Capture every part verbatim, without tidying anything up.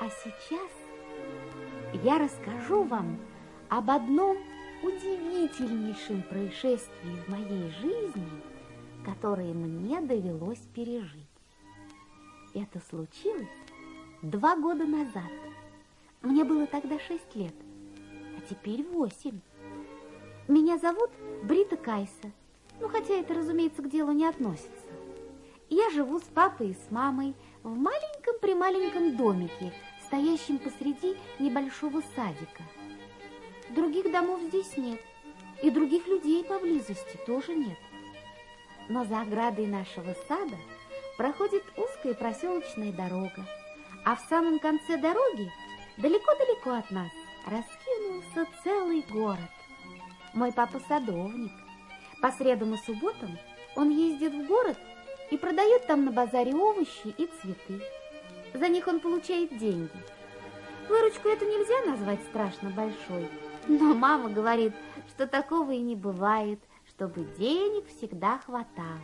А сейчас я расскажу вам об одном удивительнейшем происшествии в моей жизни, которое мне довелось пережить. Это случилось два года назад. Мне было тогда шесть лет, а теперь восемь. Меня зовут Брита Кайса, ну хотя это, разумеется, к делу не относится. Я живу с папой и с мамой в маленьком-прималеньком домике, стоящем посреди небольшого садика. Других домов здесь нет, и других людей поблизости тоже нет. Но за оградой нашего сада проходит узкая проселочная дорога, а в самом конце дороги, далеко-далеко от нас, раскинулся целый город. Мой папа садовник. По средам и субботам он ездит в город и продает там на базаре овощи и цветы. За них он получает деньги. Выручку эту нельзя назвать страшно большой, но мама говорит, что такого и не бывает, чтобы денег всегда хватало.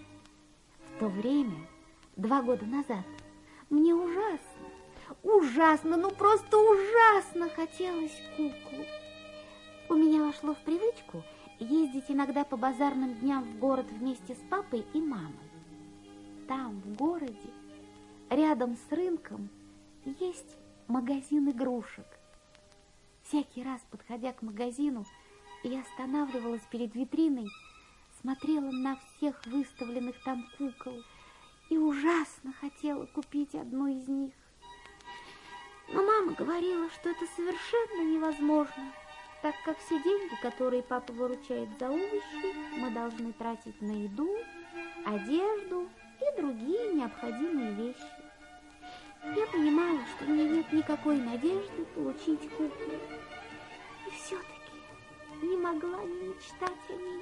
В то время, два года назад, мне ужасно, ужасно, ну просто ужасно хотелось куклу. У меня вошло в привычку ездить иногда по базарным дням в город вместе с папой и мамой. Там, в городе, рядом с рынком, есть магазин игрушек. Всякий раз, подходя к магазину, я останавливалась перед витриной, смотрела на всех выставленных там кукол и ужасно хотела купить одну из них. Но мама говорила, что это совершенно невозможно, так как все деньги, которые папа выручает за овощи, мы должны тратить на еду, одежду и другие необходимые вещи. Я понимала, что у меня нет никакой надежды получить куклу. И все-таки не могла не мечтать о ней.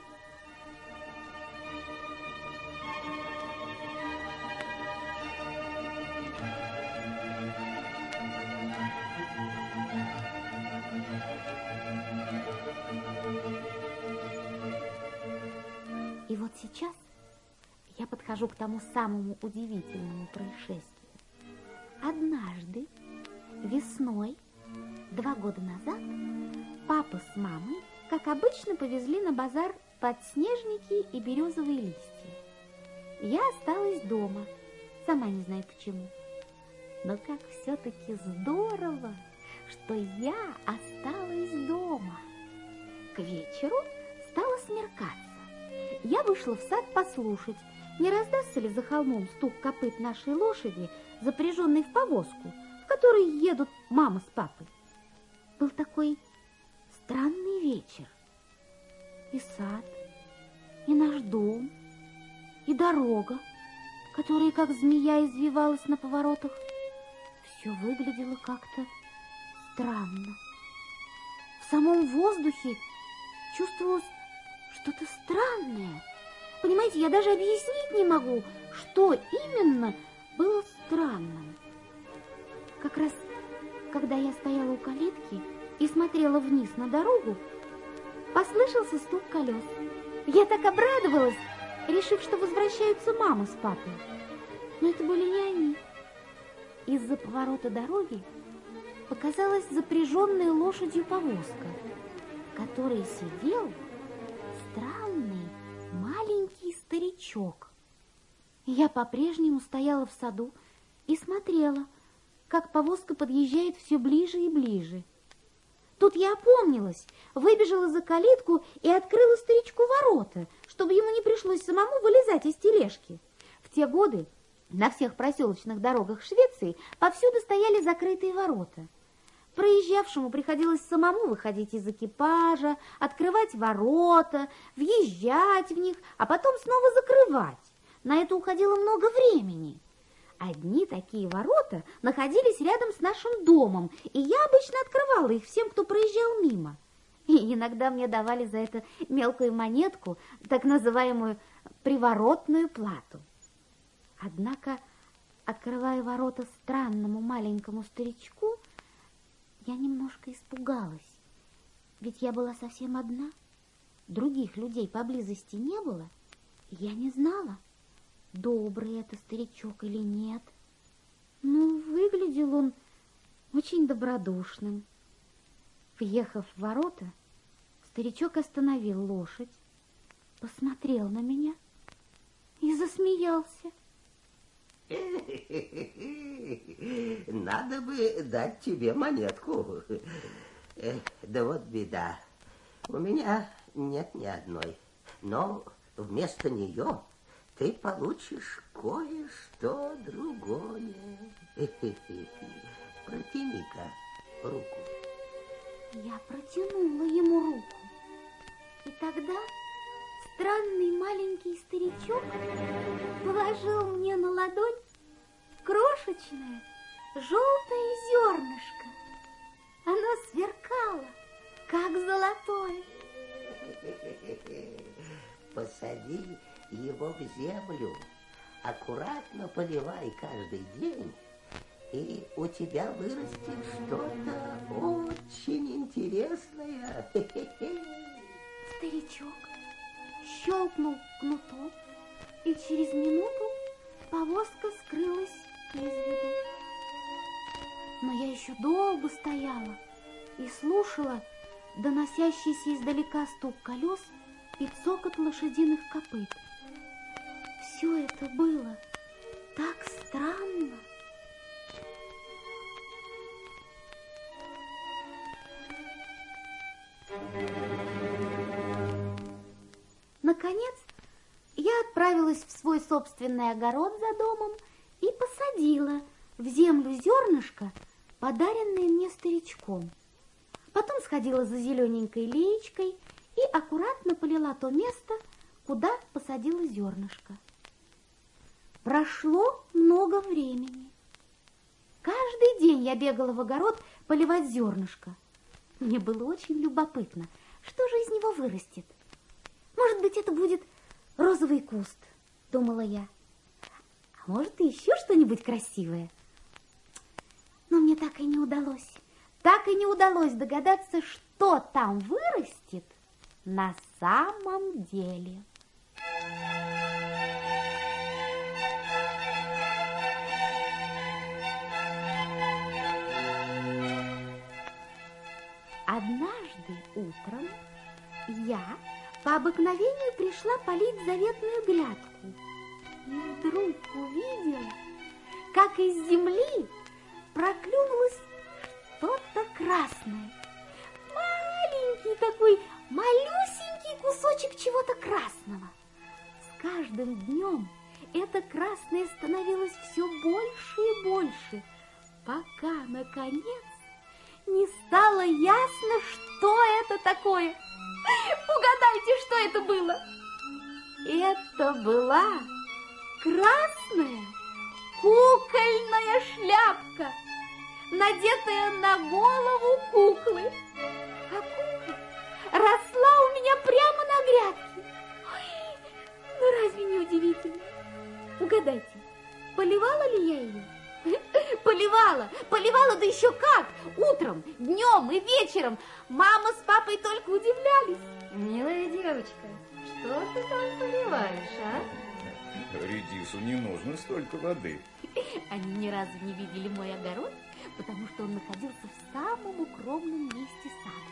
И вот сейчас я подхожу к тому самому удивительному происшествию. Однажды, весной, два года назад, папа с мамой, как обычно, повезли на базар подснежники и березовые листья. Я осталась дома, сама не знаю почему. Но как все-таки здорово, что я осталась дома. К вечеру стало смеркаться. Я вышла в сад послушать, не раздастся ли за холмом стук копыт нашей лошади, запряженной в повозку, в которой едут мама с папой. Был такой странный вечер. И сад, и наш дом, и дорога, которая как змея извивалась на поворотах. Все выглядело как-то странно. В самом воздухе чувствовалось что-то странное. Понимаете, я даже объяснить не могу, что именно было странным. Как раз, когда я стояла у калитки и смотрела вниз на дорогу, послышался стук колес. Я так обрадовалась, решив, что возвращаются мама с папой. Но это были не они. Из-за поворота дороги показалась запряженная лошадью повозка, в которой сидел странный маленький старичок. Я по-прежнему стояла в саду и смотрела, как повозка подъезжает все ближе и ближе. Тут я опомнилась, выбежала за калитку и открыла старичку ворота, чтобы ему не пришлось самому вылезать из тележки. В те годы на всех проселочных дорогах Швеции повсюду стояли закрытые ворота. Проезжавшему приходилось самому выходить из экипажа, открывать ворота, въезжать в них, а потом снова закрывать. На это уходило много времени. Одни такие ворота находились рядом с нашим домом, и я обычно открывала их всем, кто проезжал мимо. И иногда мне давали за это мелкую монетку, так называемую приворотную плату. Однако, открывая ворота странному маленькому старичку, я немножко испугалась, ведь я была совсем одна, других людей поблизости не было, и я не знала, добрый это старичок или нет. Ну, выглядел он очень добродушным. Въехав в ворота, старичок остановил лошадь, посмотрел на меня и засмеялся. Надо бы дать тебе монетку. Да вот беда. У меня нет ни одной. Но вместо нее ты получишь кое-что другое. Протяни-ка руку. Я протянула ему руку. И тогда странный маленький старичок положил мне на ладонь крошечное желтое зернышко. Оно сверкало, как золотое. Посади его в землю, аккуратно поливай каждый день, и у тебя вырастет что-то очень интересное. Старичок щелкнул кнутом, и через минуту повозка скрылась из виду. Но я еще долго стояла и слушала доносящийся издалека стук колес и цокот лошадиных копыт. Все это было так странно. Наконец, я отправилась в свой собственный огород за домом и посадила в землю зернышко, подаренное мне старичком. Потом сходила за зелененькой леечкой и аккуратно полила то место, куда посадила зернышко. Прошло много времени. Каждый день я бегала в огород поливать зернышко. Мне было очень любопытно, что же из него вырастет. Может быть, это будет розовый куст, думала я. А может, и еще что-нибудь красивое. Но мне так и не удалось. Так и не удалось догадаться, что там вырастет на самом деле. Однажды утром я по обыкновению пришла полить заветную грядку и вдруг увидела, как из земли проклюнулось что-то красное. Маленький такой, малюсенький кусочек чего-то красного. С каждым днем это красное становилось все больше и больше, пока, наконец, не стало ясно, что это такое. Угадайте, что это было? Это была красная кукольная шляпка, надетая на голову куклы. А кукла росла у меня прямо на грядке. Ой, ну разве не удивительно? Угадайте, поливала ли я ее? Поливала, поливала, да еще как! Утром, днем и вечером. Мама с папой только удивлялись. Милая девочка, что ты там поливаешь, а? Редису не нужно столько воды. Они ни разу не видели мой огород, потому что он находился в самом укромном месте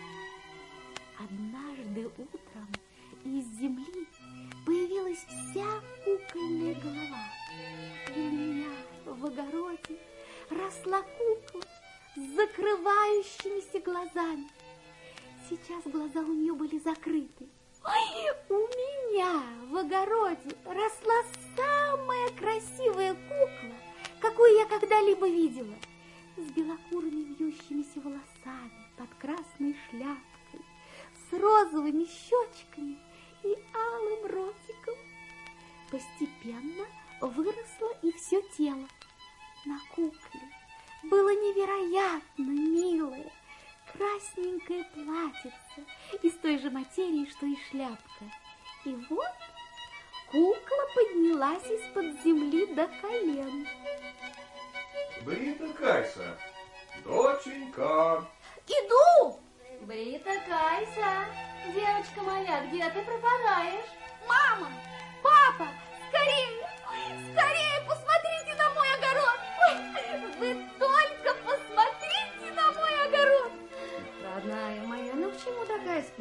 сада. Однажды утром из земли появилась вся кукольная голова. У меня в огороде росла кукла с закрывающимися глазами. Сейчас глаза у нее были закрыты. Ой, у меня в огороде росла самая красивая кукла, какую я когда-либо видела, с белокурыми вьющимися волосами под красной шляпкой, с розовыми щечками и алым ротиком. Постепенно выросло и все тело. На кукле было невероятно милое красненькое платьице из той же материи, что и шляпка. И вот кукла поднялась из-под земли до колен. Брита Кайса, доченька. Иду! Брита Кайса, девочка моя, где ты пропадаешь? Мама! Папа! Скорее! Скорее посмотрите на мой огород! Ой, вы только посмотрите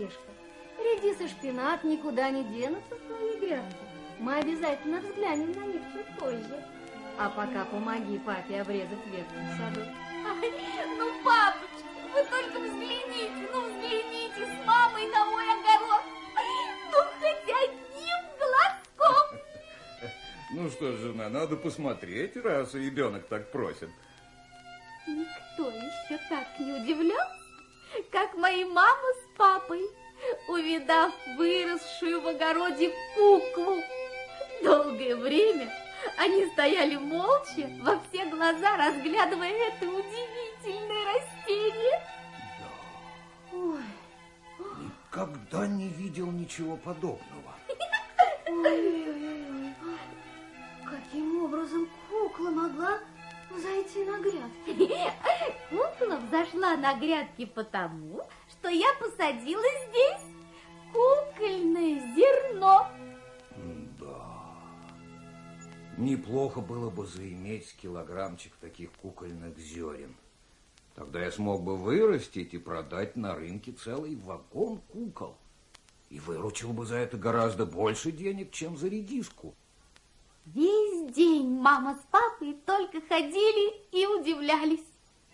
Пешка. Редис и шпинат никуда не денутся в твоей грядке. Мы обязательно взглянем на них чуть позже. А пока помоги папе обрезать ветку в саду. Ай, ну, папочка, вы только взгляните, ну взгляните с мамой на мой огород. Ну, хоть одним глазком. Ну что ж, жена, надо посмотреть, раз ребенок так просит. Никто еще так не удивлялся, как мои мама с папой, увидав выросшую в огороде куклу. Долгое время они стояли молча, во все глаза разглядывая это удивительное растение. Да. Ой. Никогда не видел ничего подобного. Ой-ой-ой. Каким образом кукла могла взойти на грядки? Кукла взошла на грядки потому, что я посадила здесь кукольное зерно. Да. Неплохо было бы заиметь килограммчик таких кукольных зерен. Тогда я смог бы вырастить и продать на рынке целый вагон кукол. И выручил бы за это гораздо больше денег, чем за редиску. Весь день мама с папой только ходили и удивлялись.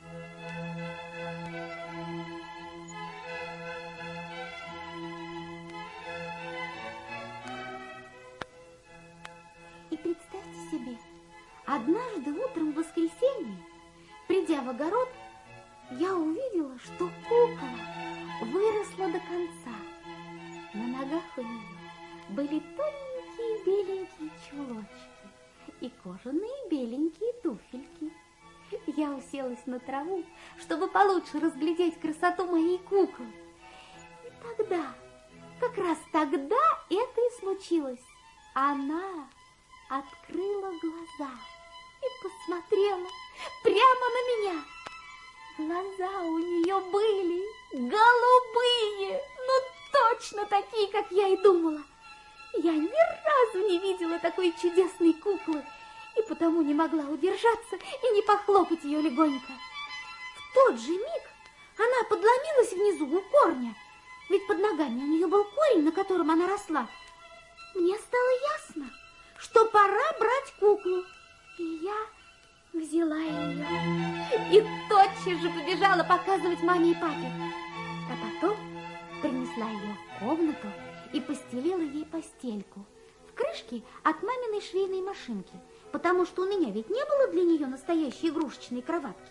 И представьте себе, однажды утром в воскресенье, придя в огород, я увидела, что кукла выросла до конца. На ногах у нее были тоненькие беленькие чулочки и кожаные беленькие туфельки. Я уселась на траву, чтобы получше разглядеть красоту моей куклы. И тогда, как раз тогда это и случилось. Она открыла глаза и посмотрела прямо на меня. Глаза у нее были голубые, ну точно такие, как я и думала. Я ни разу не видела такой чудесной куклы, и потому не могла удержаться и не похлопать ее легонько. В тот же миг она подломилась внизу у корня, ведь под ногами у нее был корень, на котором она росла. Мне стало ясно, что пора брать куклу, и я взяла ее и тотчас же побежала показывать маме и папе. А потом принесла ее в комнату и постелила ей постельку в крышке от маминой швейной машинки, потому что у меня ведь не было для нее настоящей игрушечной кроватки.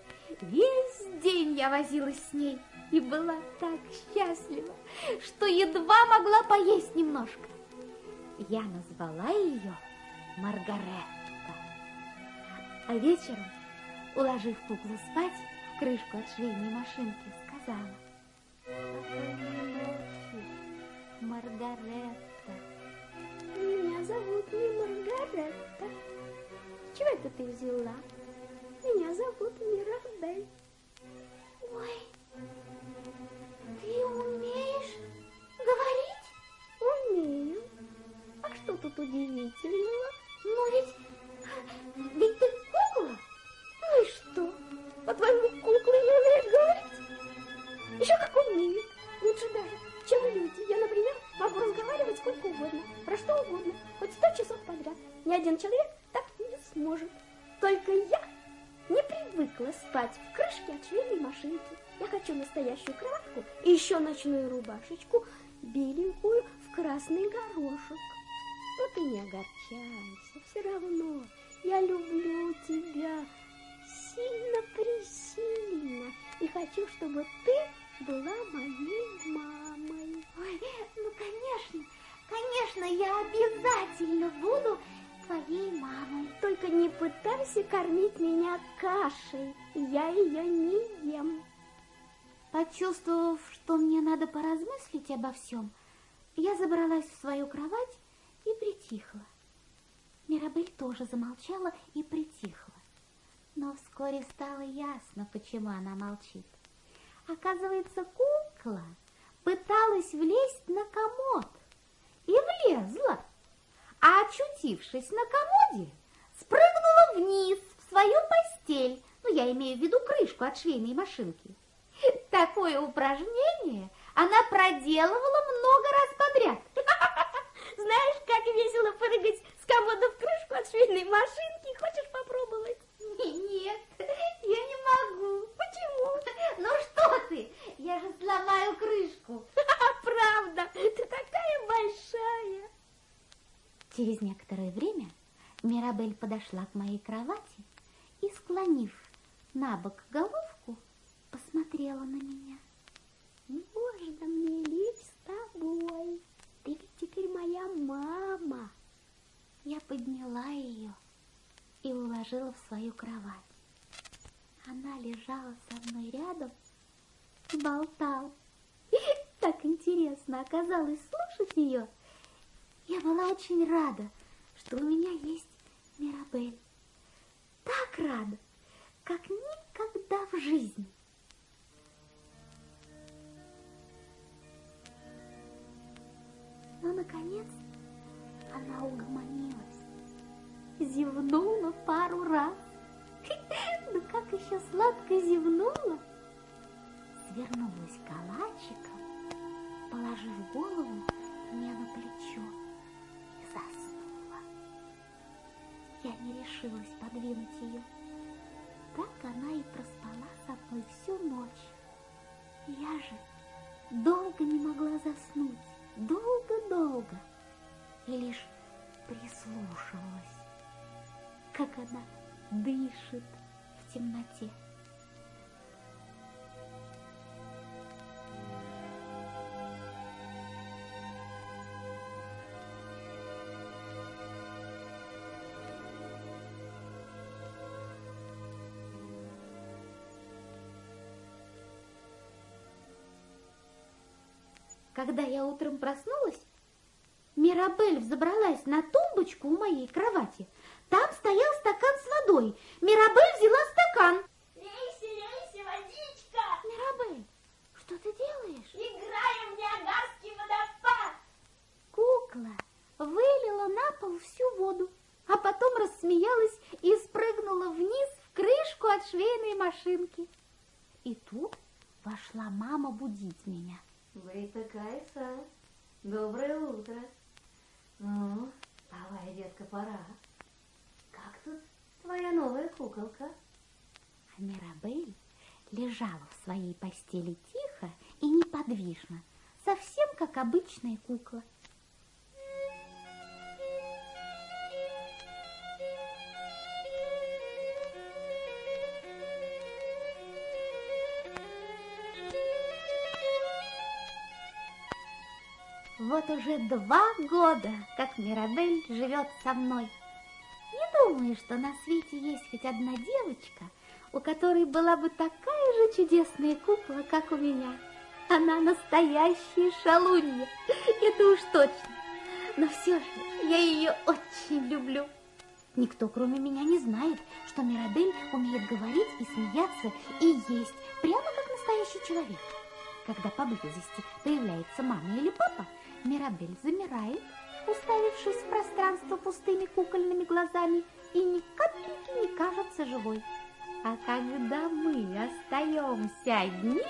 Весь день я возилась с ней и была так счастлива, что едва могла поесть немножко. Я назвала ее Маргаретта. А вечером, уложив куклу спать в крышку от швейной машинки, сказала: «Спокойной ночи, Маргаретта». Меня зовут не Маргаретта. Чего это ты взяла? Меня зовут Мирабель. Ой, ты умеешь говорить? Умею. А что тут удивительного? Но ведь, ведь ты кукла. Ну и что? По-твоему, куклы не умеют говорить? Еще как умеют. Лучше даже, чем люди. Я, например, могу разговаривать сколько угодно, про что угодно, хоть сто часов подряд. Ни один человек так не сможет. Только я не привыкла спать в крышке от швейной машинки. Я хочу настоящую кроватку и еще ночную рубашечку, беленькую в красный горошек. Но ты не огорчайся, все равно я люблю тебя сильно-пресильно и хочу, чтобы ты была моей мамой. Ой, ну, конечно, конечно, я обязательно буду твоей мамой. Только не пытайся кормить меня кашей, я ее не ем. Почувствовав, что мне надо поразмыслить обо всем, я забралась в свою кровать и притихла. Мирабель тоже замолчала и притихла. Но вскоре стало ясно, почему она молчит. Оказывается, кукла пыталась влезть на комод и влезла, а очутившись на комоде, спрыгнула вниз в свою постель. Ну, я имею в виду крышку от швейной машинки. Такое упражнение она проделывала много раз подряд. Знаешь, как весело прыгать с комода в крышку от швейной машинки? Хочешь попробовать? Нет, я не могу. Почему? Ну что ты, я же сломаю крышку. Правда, ты такая большая. Через некоторое время Мирабель подошла к моей кровати и, склонив на бок головку, посмотрела на меня. Можно мне лечь с тобой? Ты ведь теперь моя мама. Я подняла ее и уложила в свою кровать. Она лежала со мной рядом и болтала. Так интересно оказалось слушать ее. Я была очень рада, что у меня есть Мирабель. Так рада, как никогда в жизни. Но, наконец, она угомонилась, зевнула пару раз. Ну, как еще сладко зевнула, свернулась калачиком, положив голову мне на плечо и заснула. Я не решилась подвинуть ее. Так она и проспала со мной всю ночь. Я же долго не могла заснуть, долго-долго, и лишь прислушивалась, как она дышит в темноте. Когда я утром проснулась, Мирабель взобралась на тумбочку у моей кровати. Там стоял стакан с водой. Мирабель взяла стакан. Лейся, лейся, водичка. Мирабель, что ты делаешь? Играем в Ниагарский водопад. Кукла вылила на пол всю воду, а потом рассмеялась и спрыгнула вниз в крышку от швейной машинки. И тут вошла мама будить меня. Вы такая, Са. Доброе утро. Ну, давай, детка, пора. Как тут твоя новая куколка? А Мирабель лежала в своей постели тихо и неподвижно, совсем как обычная кукла. Вот уже два года, как Мирабель живет со мной. Не думаю, что на свете есть хоть одна девочка, у которой была бы такая же чудесная кукла, как у меня. Она настоящая шалунья, это уж точно. Но все же я ее очень люблю. Никто, кроме меня, не знает, что Мирабель умеет говорить и смеяться и есть, прямо как настоящий человек. Когда поблизости появляется мама или папа, Мирабель замирает, уставившись в пространство пустыми кукольными глазами, и ни капельки не кажется живой. А когда мы остаемся одни,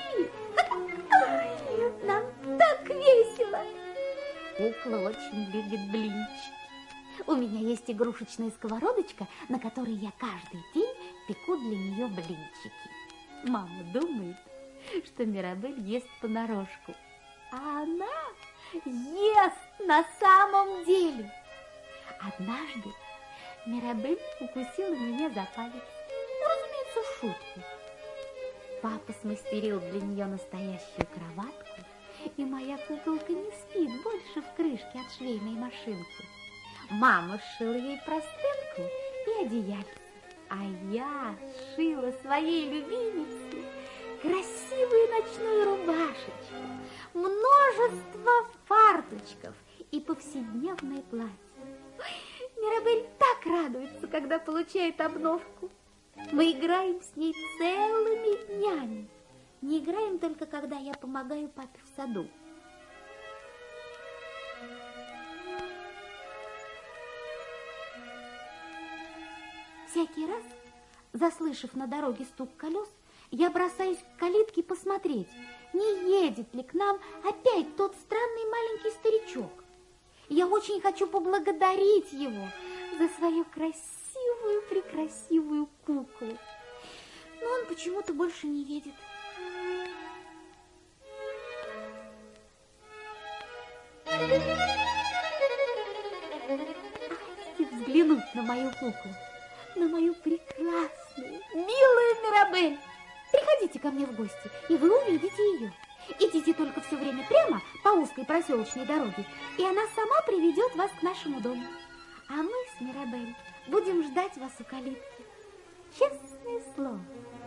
нам так весело. Кукла очень любит блинчики. У меня есть игрушечная сковородочка, на которой я каждый день пеку для нее блинчики. Мама думает, что Мирабель ест понарошку, а она ест на самом деле. Однажды Мирабель укусила меня за палец, ну, разумеется, в шутку. Папа смастерил для нее настоящую кроватку, и моя куколка не спит больше в крышке от швейной машинки. Мама сшила ей простынку и одеяльце, а я сшила своей любимице красивую ночную рубашечку, множество фарточков и повседневное платье. Мирабель так радуется, когда получает обновку. Мы играем с ней целыми днями. Не играем только, когда я помогаю папе в саду. Всякий раз, заслышав на дороге стук колес, я бросаюсь к калитке посмотреть, не едет ли к нам опять тот странный маленький старичок. Я очень хочу поблагодарить его за свою красивую-прекрасивую куклу. Но он почему-то больше не едет. Хотите взглянуть на мою куклу, на мою прекрасную, милую Мирабель? Приходите ко мне в гости, и вы увидите ее. Идите только все время прямо по узкой проселочной дороге, и она сама приведет вас к нашему дому. А мы с Мирабель будем ждать вас у калитки. Честное слово.